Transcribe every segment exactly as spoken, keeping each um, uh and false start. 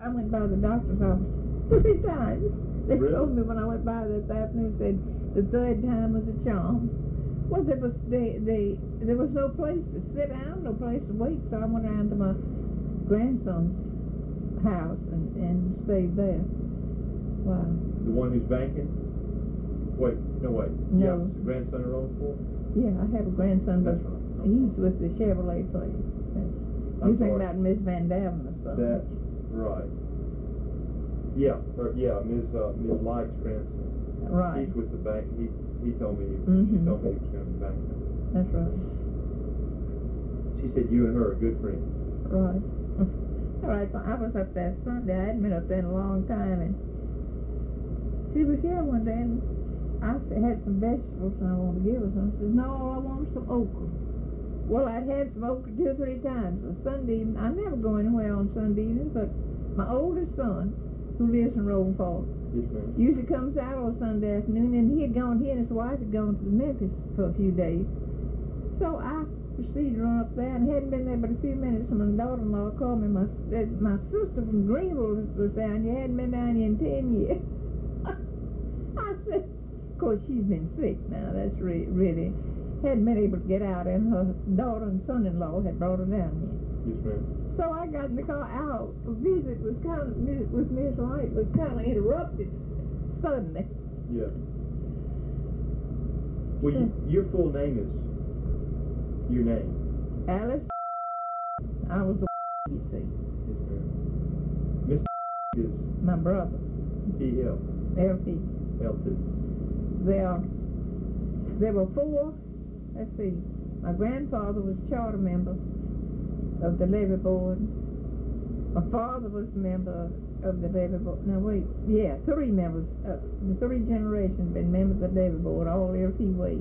I went by the doctor's office three times. They Really? told me when I went by this afternoon, said the third time was a charm. Well, there was they, they, there was no place to sit down, no place to wait, so I went around to my grandson's house and, and stayed there. Wow. The one who's banking? Wait, no wait. No. You have a grandson to roll for? Yeah, I have a grandson, but That's right. he's with the Chevrolet place. That's, I'm you think sorry. about Miss Van Daven or something. That's right. Yeah, or, yeah, Miz Uh, Miz Light's grandson. Right. He's with the bank. He he told me he, Mhm. she told me he was going to be banking. That's right. She said you and her are good friends. Right. All right, so I was up there Sunday. I hadn't been up there in a long time, and she was here one day, and I said, had some vegetables and I wanted to give her some. She said, no, I want some okra. Well, I'd had some okra two or three times. On Sunday evening, I never go anywhere on Sunday evenings, but my oldest son, who lives in Rolling Fork, Yes, ma'am. usually comes out on Sunday afternoon, and he had gone, he and his wife had gone to Memphis for a few days. So I proceeded to run up there, and hadn't been there but a few minutes, and my daughter-in-law called me. My uh, my sister from Greenville was down here, hadn't been down here in ten years. I said, of course, she's been sick now, that's re- really, hadn't been able to get out, and her daughter and son-in-law had brought her down here. Yes, ma'am. So I got in the car out. The visit was kind of, with Miss Light was kind of interrupted suddenly. Yeah. Well, you, your full name is your name. Alice, I was the you see, Yes, ma'am. Miss is my brother, E L L P. L T. There, there were four, let's see, my grandfather was charter member of the levee board. My father was a member of the levee board. Now wait, yeah, three members, uh, the three generations been members of the levee board, all L P ways.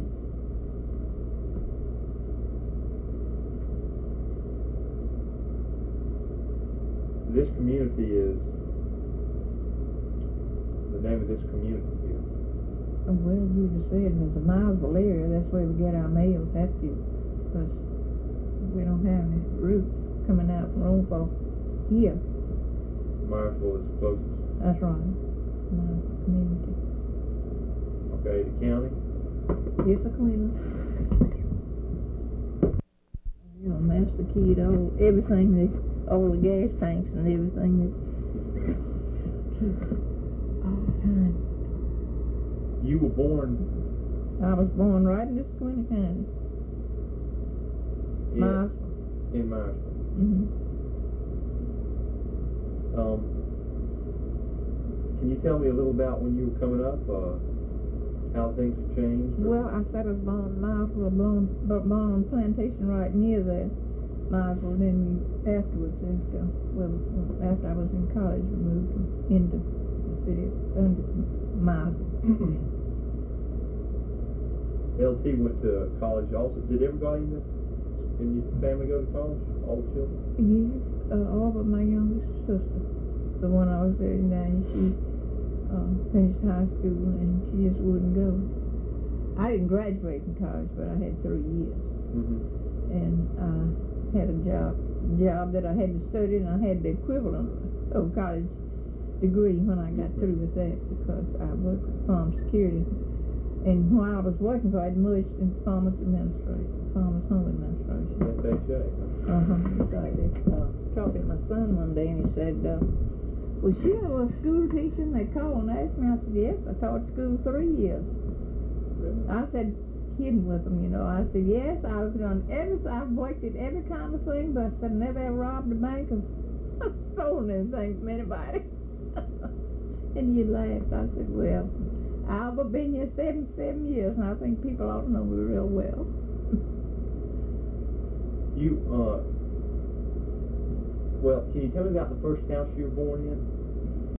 This community is the name of this community here. Oh, well, you just said it was a Milesville area. That's where we get our mail. That's it. Because we don't have any route coming out from Roseburg here. Myersville is the closest. That's right. My community. Okay, the county. It's a cleaner. You know, master keyed all everything that all the gas tanks and everything that keep all the time. You were born I was born right in this Quincy County. in, Milesville. in Myersville. Mm-hmm. Um, can you tell me a little about when you were coming up, uh, how things have changed? or- Well, I said I was born in Milesville, born, born on a plantation right near there. Milesville, then we, afterwards, after, well, after I was in college, we moved into the city of under Milesville. L T went to college also. Did everybody in, the, in your family go to college? All the children? Yes, uh, all but my youngest sister, the one I was there now, she uh, finished high school and she just wouldn't go. I didn't graduate from college, but I had three years. Mm-hmm. And I had a job, job that I had to study, and I had the equivalent of college degree when I got through with that, because I worked for Farm Security. And while I was working for it, I merged into Farmers Administration, Farmers Home Administration. F H A. Uh-huh. So I was uh, talking to my son one day, and he said, uh, was you a school teacher? And they called and asked me. I said, yes, I taught school three years. Really? I said, kidding with them, you know. I said, yes, I've done everything. I've worked at every kind of thing, but I said, never ever robbed a bank or stolen anything from anybody. And you laughed. I said, well, I've been here seventy-seven years, and I think people ought to know me real well. You, uh, well, can you tell me about the first house you were born in?